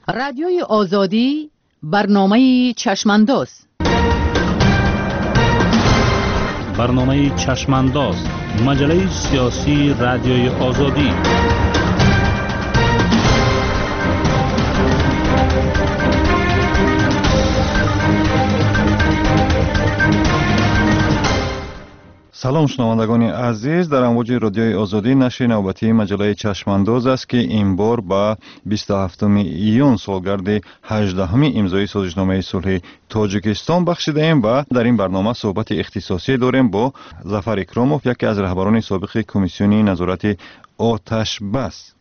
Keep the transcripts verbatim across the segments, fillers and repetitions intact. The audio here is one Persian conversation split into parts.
رادیوی آزادی برنامه چشمانداز. برنامه چشمانداز، مجله سیاسی رادیوی آزادی. سلام شنوندگان عزیز، در امواج رادیوی آزادی نشر نوبتی مجله چشمانداز است که این بار با بیست و هفتم ایون سالگرد هجدهم امضای سازشنامه صلح تاجیکستان بخشیده ایم و در این برنامه صحبت اختصاصی داریم با ظفر اکراموف، یکی از رهبران سابق کمیسیون نظارت آتش بس.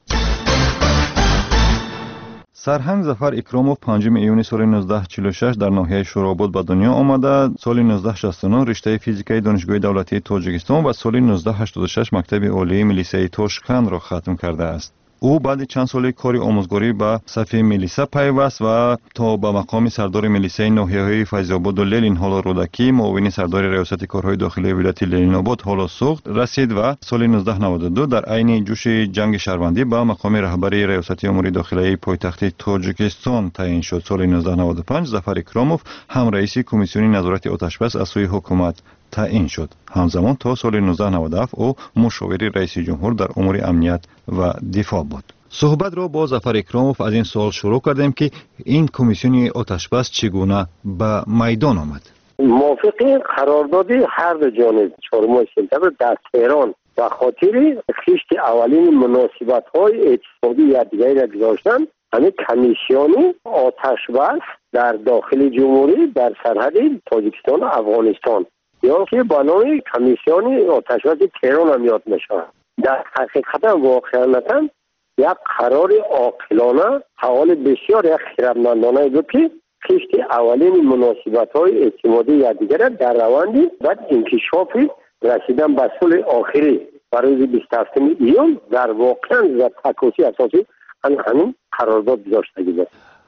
سرهنگ ظفر اکراموف پنجم ایون سال نوزده چهل و شش در ناحیه شوراباد به دنیا آمده. سال نوزده شصت و نه رشته فیزیکای دانشگاه دولتی تاجیکستان و سال نوزده هشتاد و شش مکتب عالی ملیسه تاشکند را ختم کرده است. او بعد چند سال کار آموزگاری به صف ملیسه پیوست و تا به مقام سردار ملیسه ناحیه‌های فیض‌آباد و للین حالا رودکی، معاون سردار ریاست کارهای داخلی ولایت للین آباد حالا سوخت رسید و سال نوزده نود و دو در عین جوش جنگ شهروندی به مقام رهبر ریاست امور داخلی پایتخت تاجیکستان تعیین شد. سال نوزده نود و پنج ظفر اکراموف هم رئیس کمیسیون نظارت آتش‌بس از سوی حکومت تعیین شد. همزمان تا سال نوزده نود و هفت او مشاور رئیس جمهور در امور امنیت و دفاع بود. صحبت را با ظفر اکراموف از این سوال شروع کردیم که این کمیسیون آتش‌بس چگونه به میدان آمد. موافق قرارداد هر دو جانب چهارم سپتامبر در تهران و خاطر خشت اولین مناسبت‌های اقتصادی یادگاری را گذاشتن، همین کمیسیون آتش‌بس در داخل جمهوری در سرحد تاجیکستان و افغانستان یا که با نام کمیسیون آتش‌بس تهران هم یاد میشه. در حقیقت واقعا یک قرار عاقلانه حوال بسیار یک خردمندانه بود که خشت اولین مناسبت‌های اعتمادی یادگاری در روند بعد انکشاف رسیدن به صلح آخری برای بیست و هفتم ایون در واقعا و تکاسی اساسی همین قرارداد گذاشته بود.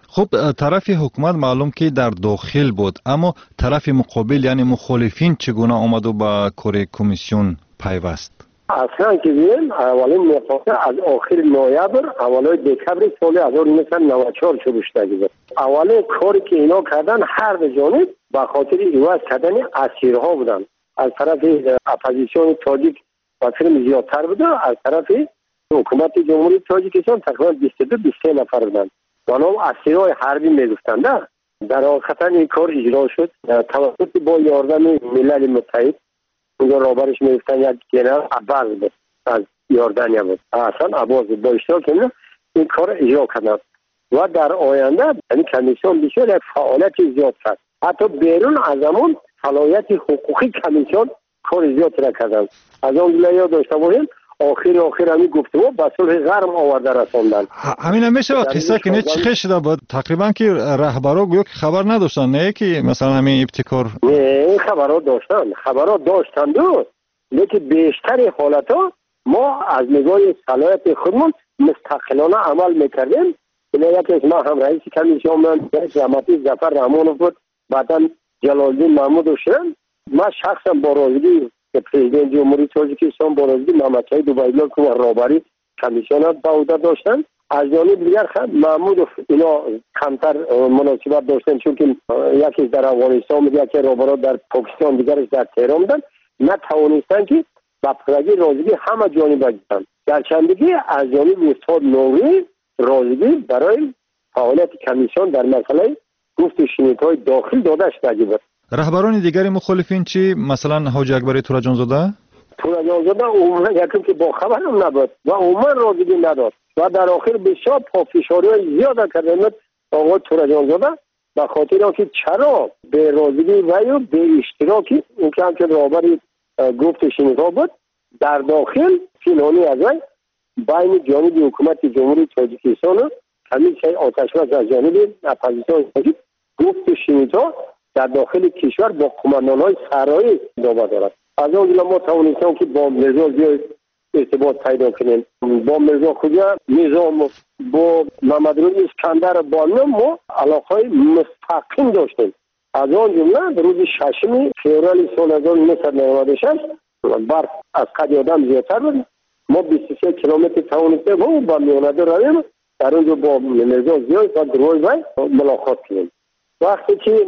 خب طرف حکومت معلوم که در داخل بود، اما طرف مقابل یعنی مخالفین چگونه آمد و به کار کمیسیون پیوست؟ اصلا که بیم اولین میفاقه از آخر نوامبر اولای دکبر سال هزار و نهصد و نود و چهار شروع شده بود. اولین کاری که اینا کردن هر دو جانب به خاطر عوض کردن اسیرها بودن. از طرف اپوزیسیون تاجیک واسه زیادتر بوده، از طرف حکومت جمهوری تاجیکستان تقریبا بیست و دو بیست و سه نفر بودن. آنها اسیرهای حربی میگفتند. در واقع این کار اجرا شد توسط با یاردن ملل متحد. اونجا رابرش میگفتن یک جنرال عباس بود از یاردانیا بود، اصلا عباس با اشتراک اینا این کار اجرا کردن و در آینده یعنی کمیسیون بسیار یک فعالیت زیاد کرد. حتی بیرون از همون صلاحیت حقوقی کمیسیون کار زیاد را کردن. از اون جلوی داشته باشیم آخر آخر همین گفتگو به صلح غرم آورده رساندن. همین هم میشه قصه که نه چی شده بود تقریبا که رهبرا گویا که خبر نداشتن، نه که مثلا همین ابتکار نه این خبرها داشتن خبرها داشتن دو لیکن بیشتر حالتا ما از نگاه صلاحیت خودمون مستقلانه عمل میکردیم. این یکی از ما هم رئیس کمیسیون من رحمتی ظفر رحمانوف بود، بعدا جلال‌الدین محمود شدن. ما شخصا با رازگی که پرزیدنت جمهوری تاجیکستان با رازگی محمدشاهی دوبایلو که رهبری کمیسیون به عهده داشتن، از جانب دیگر محمود اینا کمتر مناسبت داشتن چون که یکی در افغانستان بود، یکی رهبرا در پاکستان، دیگرش در تهران بودن، نتوانستن که با پرگی رازگی همه جانب بگیرن. در چندگی از جانب استاد نوری رازگی برای فعالیت کمیسیون در مسئله گفت و شنیدهای داخل داده شده بود. رهبران دیگری مخالفین چی؟ مثلا حاجی اکبری تورجانزاده؟ تورجانزاده عموما یکی که با خبر هم نبود و عموما رازگی نداد و در آخر بسیار پافشاری زیاد کردند آقای تورجانزاده به خاطر اینکه چرا به رازگی و یا به اشتراکی اون که هم که رهبری گفت شنیدها بود در داخل فینانی از وی بین جانب حکومت جمهوری تاجیکستان و کمیسیون آتش‌بس از جانب اپوزیسیون گفت شنیدها در داخل کشور با قماندان‌های سرایی دعوا دارد. از اون جلو ما توانستیم که با مرزا زیاد ارتباط پیدا کنیم، با مرزا خوجا نظام با محمد روی اسکندر بانو ما علاقه مستقیم داشتیم. از اون جمله روز ششم فوریه سال هزار و نهصد و نود و شش برف از قد آدم زیادتر بود. ما بیست و سه کیلومتر توانستیم و با میانده رویم در اونجا با مرزا زیاد و دروی وای ملاقات کردیم. وقتی که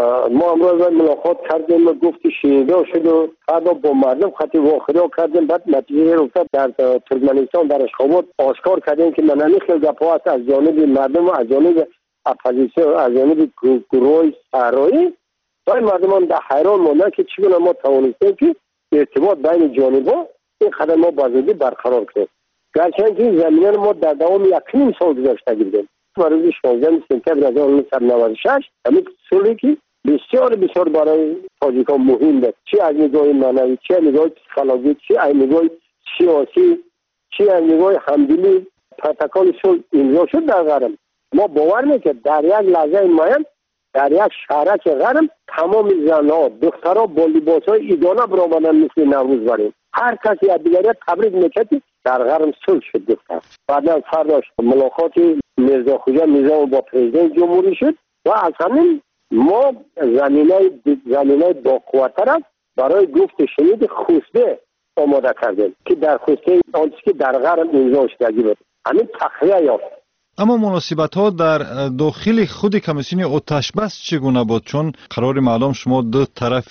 ما امروز ملاقات کردیم و گفتی شنیده شد و فردا با مردم خطی واخری کردیم، بعد نتیجه رو در ترکمنستان در اشخابات آشکار کردیم که منانی خیلی گپا هست از جانب مردم و از جانب اپوزیسیون، از جانب گروه صحرایی. وای مردمان در حیران ماندن که چگونه ما توانستیم که ارتباط بین جانب‌ها این خدمات ما بازدهی برقرار کنیم. گرچه این زمینه ما در دوام یک نیم سال گذشته گردیم. روز شانزده سپتامبر هزار و نهصد و نود و شش همین سالی که بسیار بسیار برای تاجیکان مهم بود، چه از نگاه معنوی، چه از نگاه پسیکولوژی، چه از نگاه سیاسی، چه از نگاه همدلی پروتکل صلح امضا شد در غرب. ما باور میکنیم در یک لحظه معین در یک شهرک غرب تمام زنها دخترها با لباسهای ایدانه برآمدن مثل نوروز بریم. هر کسی از دیگری تبریک میکرد در غرب صلح شد دختر. بعدا فرداش ملاقات مرزا خوجا نظام با پرزیدنت جمهوری شد و از همین ما زمینه زمینه با قوتر برای گفت شنید خوسته آماده کردیم که در خوسته آنچه که در غرب امضا شدگی بود همین تخلیه یافت. اما مناسبت ها در داخل خود کمیسیون آتش بس چگونه بود؟ چون قرار معلوم شما دو طرف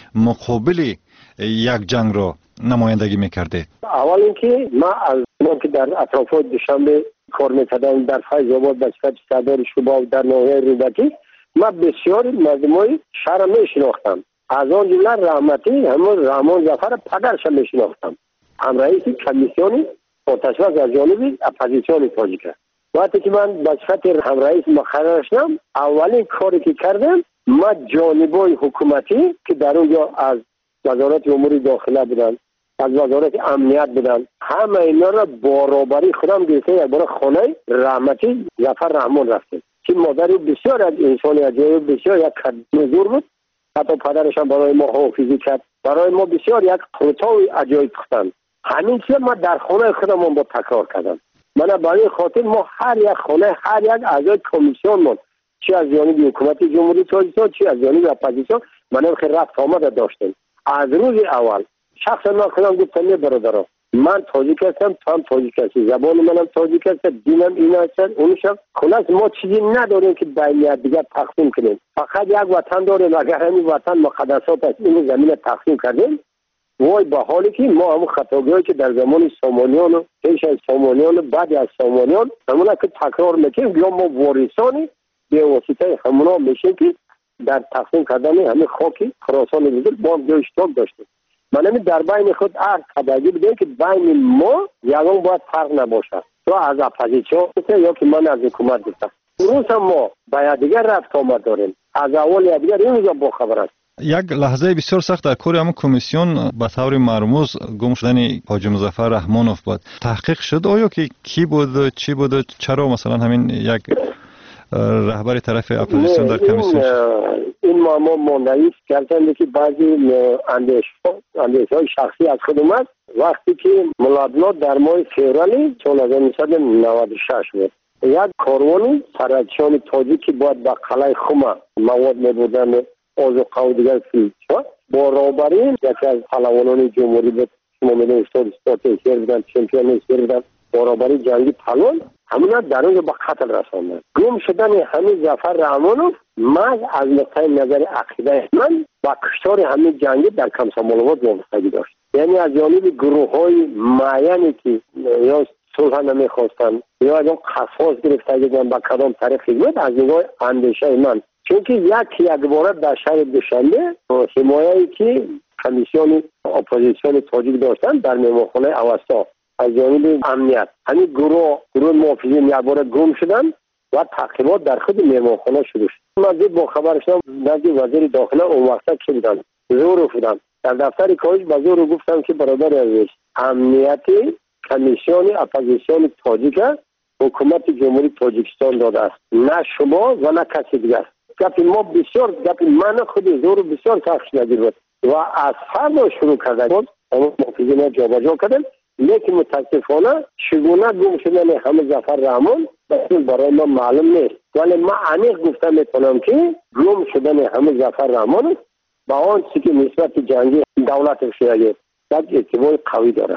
مقابل یک جنگ را نمایندگی میکرده. اول اینکه ما از ما که در اطراف دوشنبه کار میکردم در فیض آباد به صفت صدر شباب در ناحیه رودکی، ما بسیار مردمای شهر میشناختم. از آن جمله رحمتی همون رحمان ظفر پدرش میشناختم، هم رئیس کمیسیون آتش بس از جانب اپوزیسیون تاجیک. وقتی که من به صفت هم رئیس مقرر شدم، اولین کاری که کردم ما جانبای حکومتی که در اونجا از وزارت امور داخله بودن، از وزارت امنیت بودن، همه اینا را برابری خودم گرفته یک بار خانه رحمتی ظفر رحمان رفتیم که مادری بسیار از انسان عجیب، بسیار یک کدنزور بود. حتی پدرش هم برای ما حافظی کرد، برای ما بسیار یک خطای عجایب کردن. همین چیز ما در خانه خودم با تکرار کردم. من برای خاطر ما هر یک خانه هر یک اعضای کمیسیون من چه از جانب حکومت جمهوری تاجیکستان چه از جانب اپوزیسیون من خیلی رفت آمد داشتیم. از روز اول شخصا من خودم گفتم نه برادران، من تاجیک هستم، تو هم تاجیک هستی، زبان منم تاجیک است، دینم این است، اونشم. خلاص ما چیزی نداریم که بین دیگر تقسیم کنیم، فقط یک وطن داریم. اگر همین وطن مقدسات است این زمین تقسیم کردیم، وای به حالی که ما هم خطاگاهی که در زمان سامانیان و پیش از سامانیان و بعد از سامانیان همونا که تکرار میکنیم یا ما وارثانی به واسطه همونا میشیم که در تقسیم کردن همین خاکی خراسان بزرگ با هم اشتراک داشتیم. من همین در بین خود هر قدری بودیم که بین ما یکان باید فرق نباشد، تو از اپوزیسیون یا که من از حکومت هستم. روز هم ما باید دیگر رفت آمد داریم، از اول یا دیگر این روزا با خبر است. یک لحظه بسیار سخت در کار همون کمیسیون به طور مرموز گم شدن حاجی مظفر رحمانوف بود. تحقیق شد آیا که کی بود، چی بود، چرا مثلا همین یک رهبر طرف اپوزیسیون در کمیسیون شد؟ این معما ماندنی کردن که بعضی اندیش‌های شخصی از خود اومد وقتی که ملابنات در ماه فوریه سال هزار و نهصد و نود و شش بود. یک کاروانی سرچشان تاجیک که باید به قلعه خم مواد میبردن آذوقه و دیگر فیلد با رهبری یکی از پهلوانان جمهوری بود، شما میدونید استاد استاد شهر بودن، چمپیون شهر بودن، با رهبری جنگی پهلوان همونا در اونجا به قتل رساندن. گم شدن همین ظفر رحمانوف من از نقطه نظر عقیده من با کشتار همین جنگی در کمسامالوات وابستگی داشت. یعنی از جانب گروه های معینی که یا صلح نمیخواستن یا از اون قصاص گرفتگی بودن با کدام طریقی بود، از نگاه اندیشه من چون که یک یک بار در شهر دوشنبه حمایه‌ای که کمیسیون اپوزیسیون تاجیک داشتن در مهمانخانه اوستا از جانب امنیت همین گروه گروه محافظین یک بار گم شدن و تعقیبات در خود مهمانخانه شروع شد. من با خبر شدم نزد وزیر داخله اون وقتا که بودن زور بودن در دفتر کاج با زور گفتم که برادر عزیز امنیت کمیسیون اپوزیسیون تاجیک حکومت جمهوری تاجیکستان داده است، نه شما و نه کسی دیگر. گپی ما بسیار گپی من خود زور بسیار سخت نگیر بود و از فردا شروع کردن بود اما محافظین جابجا کردن. لیکن متاسفانه چگونه گم شدن همه ظفر رحمان برای ما معلوم نیست، ولی ما عمیق گفتم میتونم که گم شدن همه ظفر رحمان با آن چیزی که نسبت جنگی دولت شیعه یک ارتباط قوی دارد.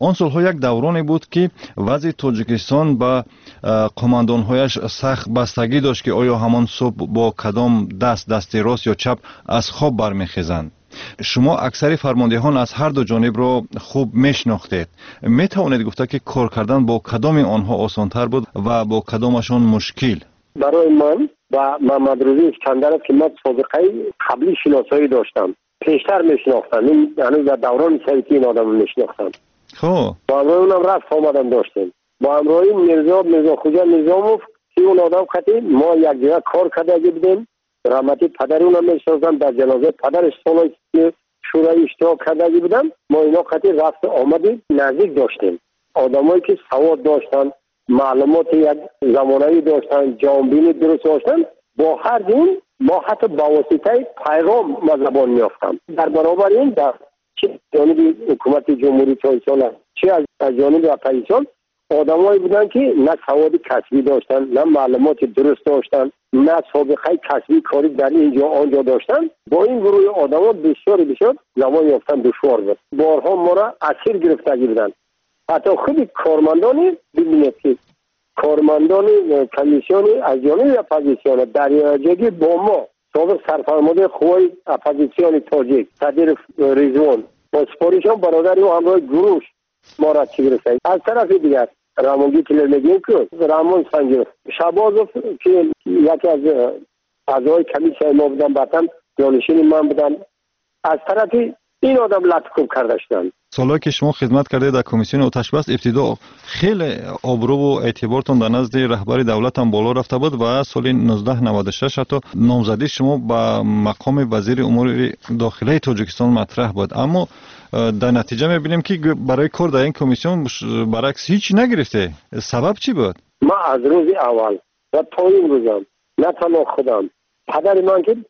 آن سالها یک دورانی بود که وضع تاجیکستان با قماندانهایش سخت بستگی داشت که آیا همان صبح با کدام دست دست راست یا چپ از خواب برمیخیزند. شما اکثر فرماندهان از هر دو جانب را خوب میشناختید. می توانید گفته که کار کردن با کدام آنها آسانتر بود و با کدامشان مشکل؟ برای من و محمد روزی اسکندر که من سابقه قبلی شناسایی داشتم، پیشتر میشناختم. این هنوز در دوران سیتی این آدم میشناختم. خب با همراه اونم رفت آمدن داشتیم. با همراه میرزا میرزا خوجا میرزاموف که اون آدم خطی ما یک جگه کار کرده بودیم. رحمتی پدر اونم میشناختم، در جنازه پدرش سالایی که شورای اشتراک کرده بودم. ما اینا خطی رفت آمدیم نزدیک داشتیم. آدمایی که سواد داشتن، معلومات یک زمانه‌ای داشتن، جامبینی درست داشتن، با هر دین ما حتی با واسطه پیغام ما زبان میافتم. در برابر این در چه جانب حکومت جمهوری اسلامی چه از جانب اپوزیسیون آدمایی بودن که نه سواد کسبی داشتن، نه معلومات درست داشتن، نه سابقه کسبی کاری در اینجا آنجا داشتن. با این گروه آدما بسیار بسیار زبان یافتن دشوار بود. بارها ما را اسیر گرفته بودن. حتی خود کارمندانی ببینید که کارمندان کمیسیون از جانب اپوزیسیون دریاجگی با ما سابق سرفرمانده قوای اپوزیسیون تاجیک صدر رضوان با سپاریشان برادر و همراه گروش ما را چی گرفتند. از طرف دیگر رامونگی کلر میگیم که رامون سنجر شبازوف که یکی از اعضای کمیسیون ما بودن، بعداً جانشین من بودن، از طرف این آدم لطکوب کرده شدند. سالهایی که شما خدمت کرده در کمیسیون آتش بس، ابتدا خیلی آبرو و اعتبارتون در نزد رهبر دولت هم بالا رفته بود و سال نوزده نود و شش حتی نامزدی شما با مقام وزیر امور داخلی تاجیکستان مطرح بود. اما در نتیجه میبینیم که برای کار در این کمیسیون برعکس هیچ نگرفته. سبب چی بود؟ ما از روز اول و تا این روزم نه تنها خودم، پدر من که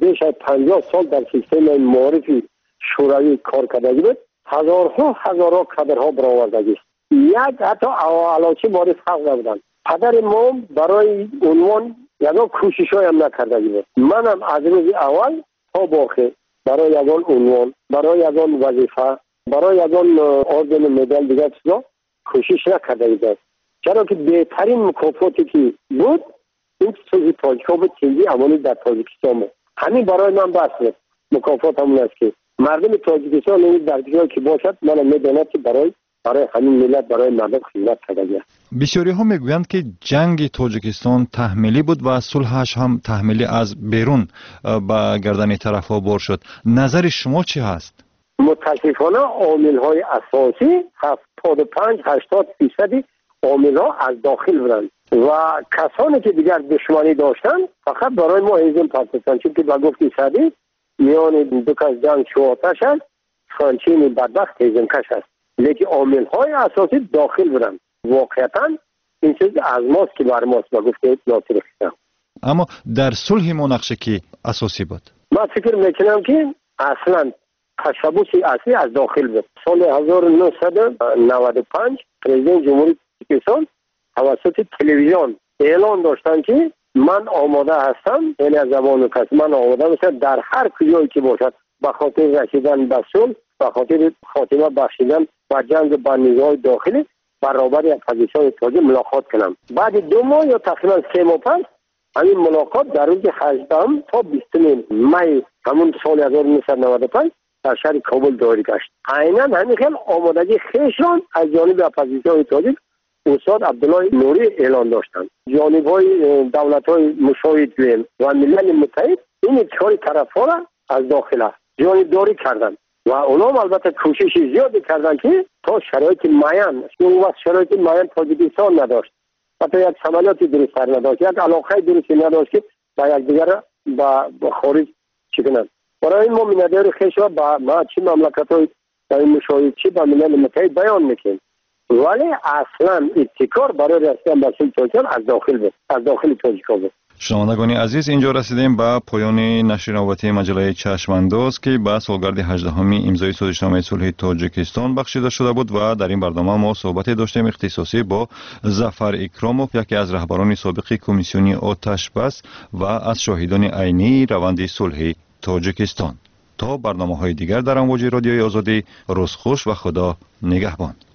پنجاه سال در سیستم معرفی شوروی کار کرده بود، هزارها هزارها کادرها برآوردگی است. یک حتی علاچی معرف خلق نبودن. پدر ما برای عنوان یگان کوشش‌های هم نکرده بود. منم از روز اول تا باخه برای یگان عنوان، برای یگان وظیفه، برای یگان اردن مدال دیگر چیزا کوشش نکرده بود. چرا که بهترین مکافاتی که بود این چیزی تاجیک‌ها بود، چیزی اولی در تاجیکستان بود. همین برای من بس بود. مکافات همون است که مردم تاجیکستان این در جایی که باشد من میدانم که برای برای همین ملت برای مردم خدمت کرده. بسیاری ها میگویند که جنگ تاجیکستان تحمیلی بود و صلحش هم تحمیلی از بیرون با گردن طرف ها بار شد. نظر شما چی هست؟ متاسفانه عامل های اساسی هفتاد و پنج هشتاد درصد عامل ها از داخل بودند و کسانی که دیگر دشمنی داشتن فقط برای ما هیزم پرستن. چون که با گفتی سادی میان دو کس جنگ شو آتش است، خانچین بدبخت هیزم کش است. لیکن عامل های اساسی داخل بودن. واقعیتا این چیز از ماست که بر ماست با گفته ناصر خیستم. اما در صلح ما نقشه کی اساسی بود؟ من فکر میکنم که اصلا تشبوس اصلی از داخل بود. سال هزار و نهصد و نود و پنج پرزیدنت جمهوری تاجیکستان توسط تلویزیون اعلان داشتن که من آماده هستم، یعنی از زبان کس من آماده هستم در هر کجایی که باشد به خاطر رسیدن به صلح، به خاطر خاتمه بخشیدن و جنگ با نیروهای داخلی برابر اپوزیسیون تاجیک ملاقات کنم. بعد دو ماه یا تقریبا سه ماه پس همین ملاقات در روز هجدهم تا بیستم می همون سال هزار و نهصد و نود و پنج در شهر کابل داری گشت. عیناً همین خیلی آمادگی خیشان از جانب اپوزیسیون تاجیک استاد عبدالله نوری اعلان داشتند. جانب‌های دولت‌های مشاهد و ملل متحد این چهار طرف‌ها را از داخل جانبداری کردند و اونام البته کوشش زیادی کردن که تا شرایط معین، اون وقت شرایط معین تاجیکستان نداشت، حتی یک سمالاتی درست نداشت، یک علاقه درستی نداشت که با یک دیگر با خارج چی کنند. برای این ما مندر خیشا با ما چی مملکت‌های این مشاهد چی با ملل متحد بیان میکنیم، ولی اصلا ابتکار برای رسیدن به صلح تاجیکستان از داخل بود، از داخل تاجیکستان بود. شنوندگان عزیز، اینجا رسیدیم به پایان نشر نوبتی مجله چشمانداز که به سالگرد هجدهمین امضای سازشنامه صلح تاجیکستان بخشیده شده بود و در این برنامه ما صحبت داشتیم اختصاصی با ظفر اکراموف، یکی از رهبران سابق کمیسیون آتش بس و از شاهدان عینی روند صلح تاجیکستان. تا برنامه‌های دیگر در امواج رادیوی آزادی، روز خوش و خدا نگهبان.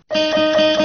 شد.